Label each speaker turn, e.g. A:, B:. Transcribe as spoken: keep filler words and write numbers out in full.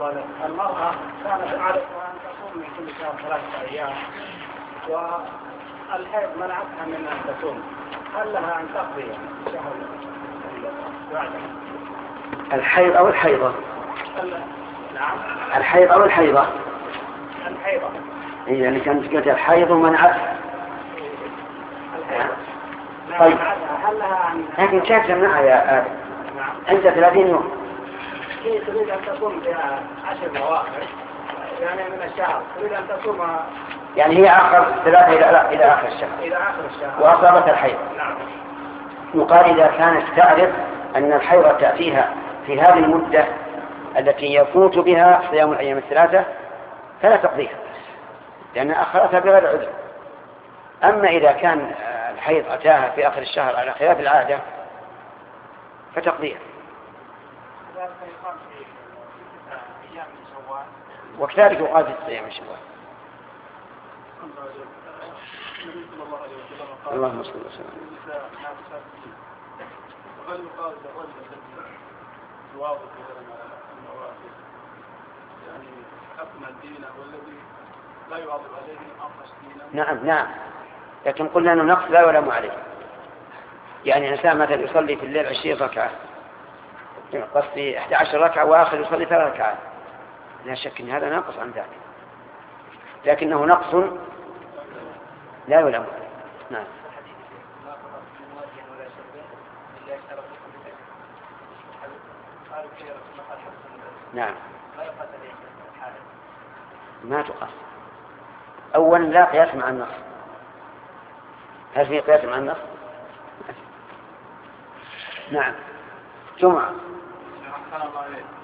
A: المرأة كانت عادتها أن تصوم من كل شهر ثلاثة أيام والحيض منعتها من أن تصوم، هل لها أن تقضي شهر بعده؟
B: الحيض أو الحيضة؟
A: نعم.
B: الحيض أو الحيضة؟
A: الحيضة.
B: إيه يعني كانت قلت الحيض منعتها.
A: الحيضة.
B: طيب.
A: هل لها أن؟
B: لكن كيف تمنعها يا آدم؟
A: نعم.
B: أنت ثلاثين يوم.
A: هي تريد أن تصوم بها عشر مواقف يعني من الشهر، تريد أن تصوم
B: يعني هي آخر ثلاثة إلى إلى آخر الشهر.
A: إلى آخر الشهر.
B: وأصابت الحيض.
A: نعم.
B: يقال إذا كانت تعرف أن الحيض تأتيها في هذه المدة التي يفوت بها صيام الأيام الثلاثة فلا تقضيها لأن أخرتها بغير عذر. أما إذا كان الحيض أتاها في آخر الشهر على خلاف العادة فتقضيها. وكذلك يقال في صيام شوال. اللهم صل وسلم.
C: وهل يقال للرجل الذي يواظب مثلا على النوافل يعني أكمل دينه والذي لا يواظب عليه أنقص دينه؟
B: نعم نعم، لكن قلنا أنه نقص لا يلام عليه. يعني إنسان مثلا يصلي في الليل عشرين ركعة، قصدي إحدى عشر ركعة وآخر يصلي ثلاث ركعات، لا شك أن هذا ناقص عن ذلك، لكنه نقص لا يلام عليه. نعم. نعم. ما تقاس. أولا لا قياس مع النص. هل في قياس مع النص؟ نعم. جمعة.